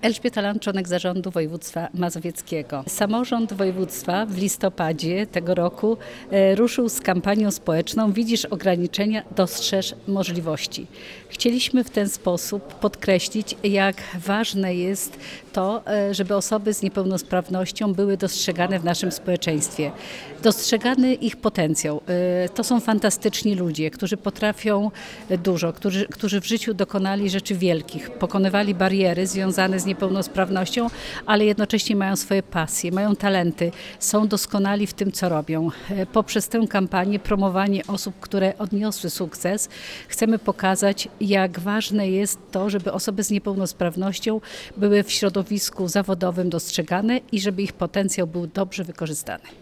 Elżbieta Land, członek zarządu województwa mazowieckiego. Samorząd województwa w listopadzie tego roku ruszył z kampanią społeczną "Widzisz ograniczenia, dostrzeż możliwości". Chcieliśmy w ten sposób podkreślić, jak ważne jest to, żeby osoby z niepełnosprawnością były dostrzegane w naszym społeczeństwie. Dostrzegany ich potencjał. To są fantastyczni ludzie, którzy potrafią dużo, którzy w życiu dokonali rzeczy wielkich, pokonywali bariery związane z niepełnosprawnością, ale jednocześnie mają swoje pasje, mają talenty, są doskonali w tym, co robią. Poprzez tę kampanię, promowanie osób, które odniosły sukces, chcemy pokazać, jak ważne jest to, żeby osoby z niepełnosprawnością były w środowisku zawodowym dostrzegane i żeby ich potencjał był dobrze wykorzystany.